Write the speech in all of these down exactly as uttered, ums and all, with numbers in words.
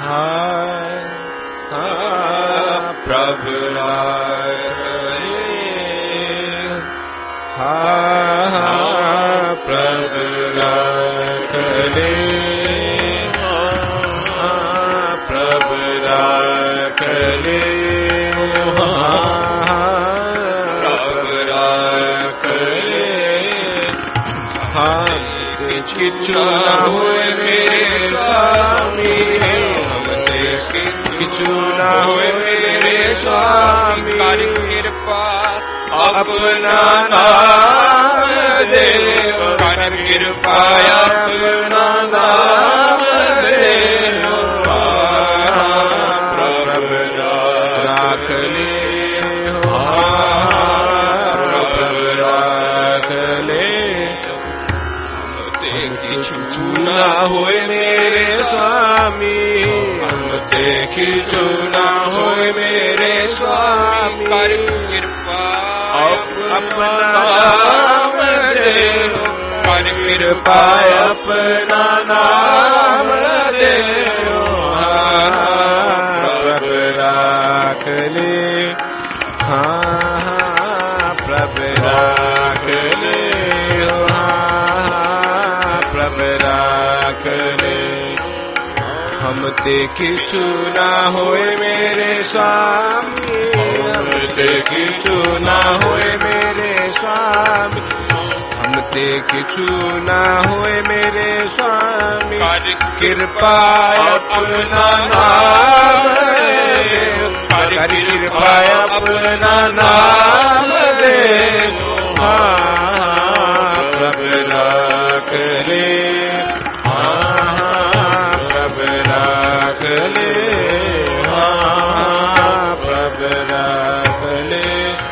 प्रभु राखले हा प्रभु राखले प्रभु राखले प्रभु राखले हम किछु न होए मेरे स्वामी किछु न होए मेरे स्वामी कर कृपा अपना नाम दे कर कृपा अपना नाम दे प्रभु राख ले प्रभु राख ले किछु न होए मेरे स्वामी ते किछु न होए मेरे स्वामी कर कृपा अपना नाम दे कर कृपा अपना नाम दे प्रभु राख ले हाँ प्रभु राख ले हाँ प्रभु राख ले हम ते किछु न होए मेरे स्वामी हम ते किछु न होए मेरे स्वामी हम ते किछु न होए मेरे स्वामी कर कृपा अपना नाम दे कर कृपा अपना नाम दे हाँ प्रभु राख ले राख ले हाँ प्रभु राख ले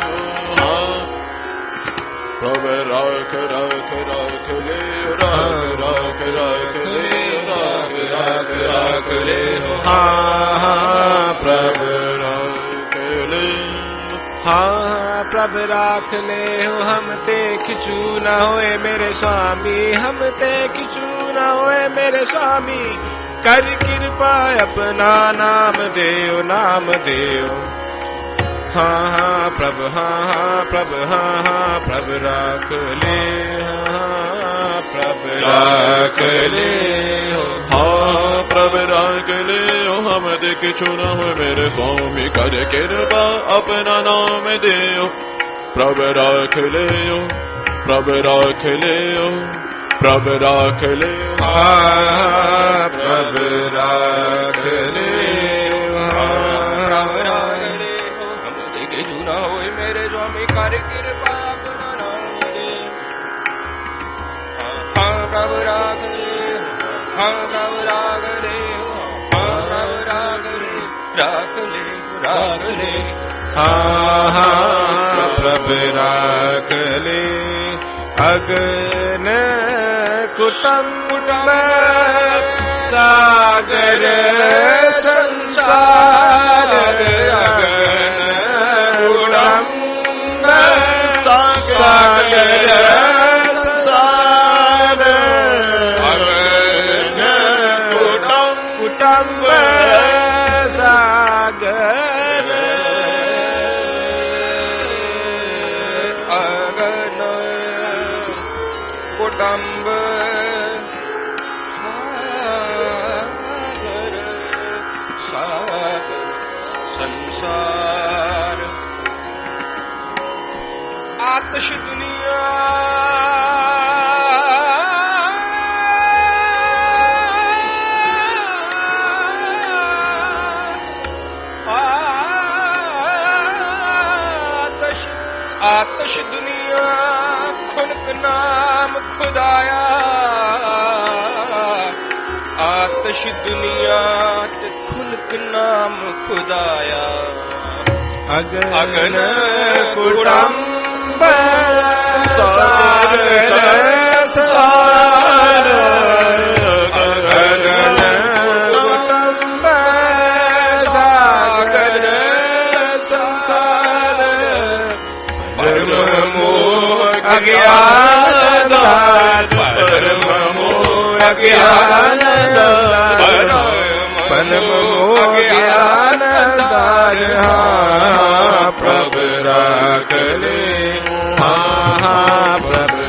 प्रभु राख राख राख ले राख राख राख ले राख राख राख ले हाँ हाँ प्रभु राख ले हाँ प्रभु राख ले हो हम ते किछु न होए मेरे स्वामी हम ते किछु न होए मेरे स्वामी कर कृपा अपना नाम देव नाम देव हाँ हाँ प्रभु हाँ हाँ प्रभु हाँ हाँ प्रभु राख ले हाँ प्रभु राख ले हाँ प्रभु राख ले हम दे किछु न हो मेरे स्वामी कर कृपा अपना नाम देव प्रभु राख ले प्रभु राख ले प्रभु राख ले हाँ प्रभु राख ले प्रभु राख ले हम देखे जुना होए मेरे स्वामी कर कृपा अपना नाम दे हाँ प्रभु राख ले हाँ प्रभु राख ले हाँ प्रभु राख ले राख ले राख ले हाँ हाँ प्रभु राख ले अगन कुटुंब सागर संसार अगन कुटुंब सागर संसार अगन कुटुंब सागर अगन कुटुंब संसार आतश दुनिया आतश आतश दुनिया खुनक नाम खुदाया आतश दुनिया खुनक नाम खुदाया अगन कुटुंब सार संसार अगन कुटुंब सागर संसार परम मोह अज्ञान परम मोह अज्ञान परम हाँ प्रभु राख ले, हाँ हाँ प्रभु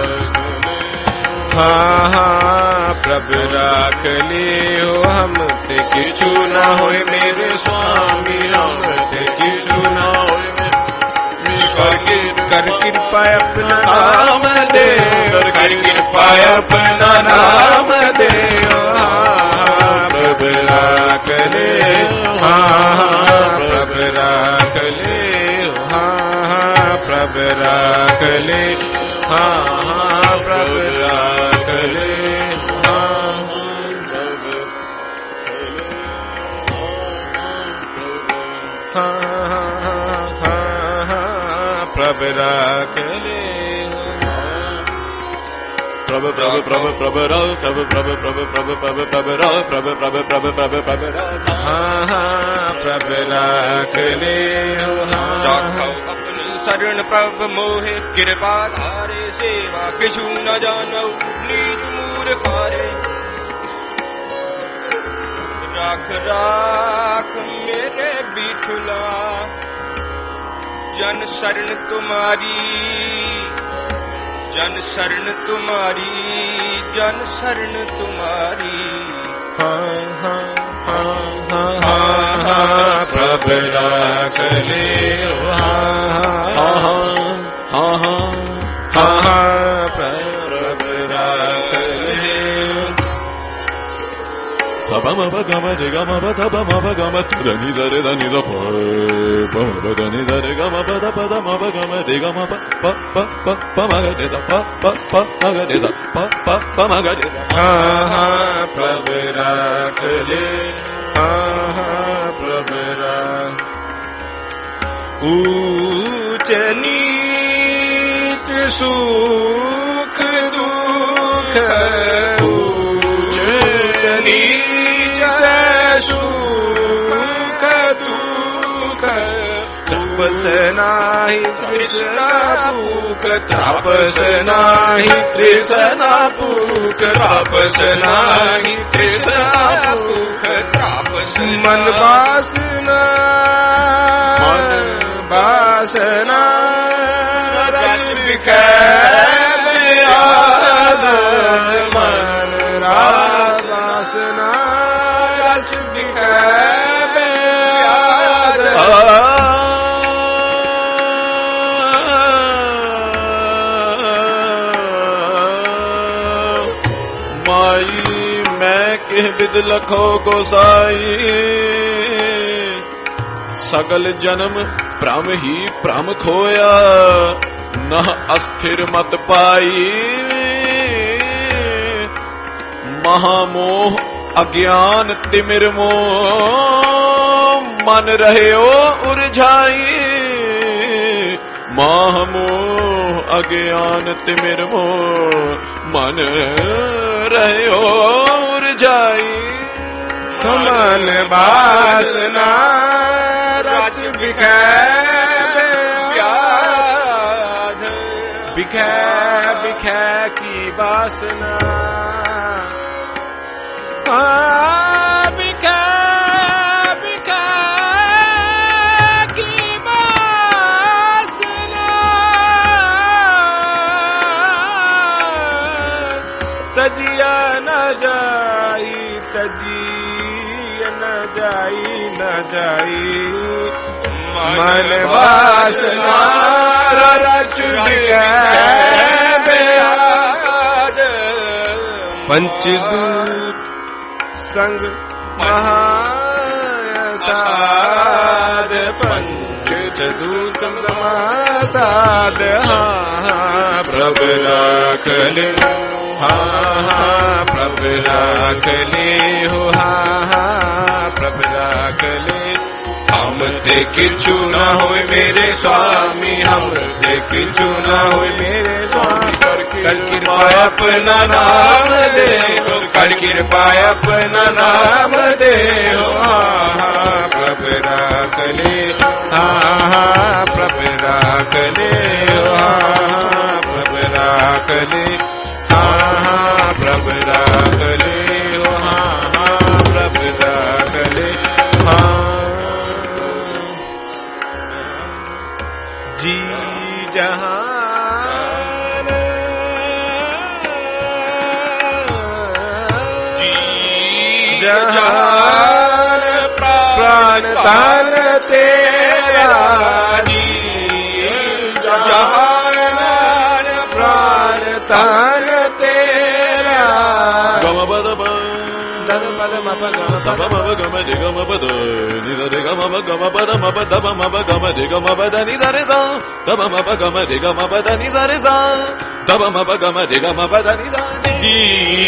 हाँ हाँ प्रभु राख ले हो, हम ते किछु न होए मेरे स्वामी, हम ते किछु न होए मेरे, कर कृपा अपना नाम दे, कर कृपा अपना नाम दे, हाँ प्रभु राख ले, हाँ प्रभु राख ले, हाँ प्रभु राख ले, हाँ हाँ प्रभु राख ले, हाँ प्रभु हाँ हाँ हाँ हाँ प्रभु राख ले, प्रभु प्रभु प्रभु प्रभु राव प्रभु प्रभु प्रभु प्रभु प्रभु प्रभु राव प्रभु प्रभु प्रभु प्रभु प्रभु राव, हाँ हाँ प्रभु राख ले, हाँ शरण प्रभु मोहे कृपा धारे, सेवा किछु न जानो नीच मूर्खारे, राख राख मेरे बिठुला, जन शरण तुम्हारी, जन शरण तुम्हारी, जन शरण तुम्हारी, हाँ हाँ हाँ हाँ हाँ हाँ प्रभु राख ले, हाँ हाँ हाँ हाँ हाँ प्रभु राख ले, सब म प ग म रे ग म प ध प म प ग म ध नि ज रे ध नि ज प प म प ध नि ज रे ग म प ध प ध म प ग म रे ग म प प प प प म ग रे ध प प प म ग रे ध प प प म ग रे ध, हाँ हाँ प्रभु राख ले, हाँ हाँ प्रभु राख, ऊंच नीच सुख दुख, ऊंच नीच सुख दुख, तपस नाही तृष्णा भूख, तपस नाही तृष्णा भूख, तपस नाही तृष्णा भूख, तपस मन वासना, मन वासना रच बिखेर याद, मन वासना रच बिखेर याद, माई मैं किह विद लखो गोसाई, सगल जन्म भ्रम ही भ्रम खोया, न अस्थिर मत पाई, महामोह अज्ञान तिमिर मोह, मन रहे ओ उलझाई, महामोह अज्ञान तिमिर मोह, मन रहे ओ उलझाई, मन वासना रच बिखेर व्याध, बिखेर बिखेर की वासना, हाँ बिखेर बिखेर की वासना, तजिया न जाई, तजिया न जाई न जाई, मन वासना रच बिखेर व्याध, पंचदूत संग महासाद, पंचदूत संग महासाद, हाँ हाँ प्रभु राख ले, हाँ हाँ प्रभु राख ले हो, हाँ हाँ प्रभु राख ले, हम ते किछु न होए मेरे स्वामी, हम ते किछु न होए मेरे स्वामी, कर कृपा अपना नाम दे, कर कृपा अपना नाम दे हो, हाँ हाँ प्रभु राख ले, हाँ हाँ प्रभु राख ले, हाँ हाँ प्रभु राख ले, हाँ हाँ प्रभु राख ले, हाँ हाँ प्रभु राख ले, हाँ तान तेरा जी जहान प्राण तान तेरा गम पद दद पद मप गम सब मप गम दि गम पद नि द गम प गम पद मप दब मप गम दि गम पद नि द रे सा दब मप गम दि गम पद नि द रे सा दब मप गम दि गम पद नि द जी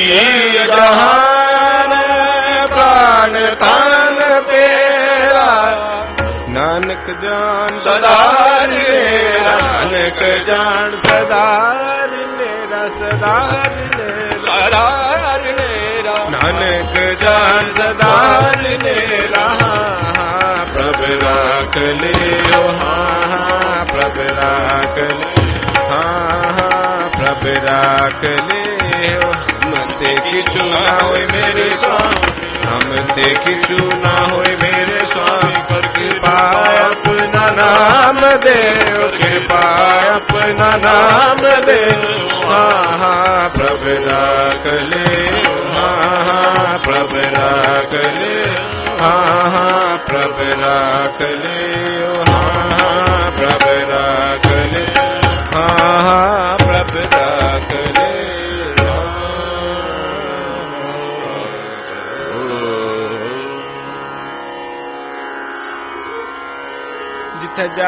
जहान प्राण तान तेरा नानक जान सदार मेरा नानक जान सदार मेरा सदार मेरा सदार मेरा नानक जान सदार मेरा प्रभु राख ले ओ हाँ हाँ प्रभु राख ले हाँ हाँ प्रभु राख ले ओ हम ते किछु ना होए मेरे स्वामी हम ते किछु ना होए मेरे स्वामी कर कृपा अपना नाम दे कृपा अपना नाम दे हाँ हाँ प्रभु राख ले हाँ हाँ प्रभु राख ले हाँ हाँ प्रभु राख ले हाँ हाँ प्रभु राख ले हाँ हाँ प्रभु राख ले जिथे जा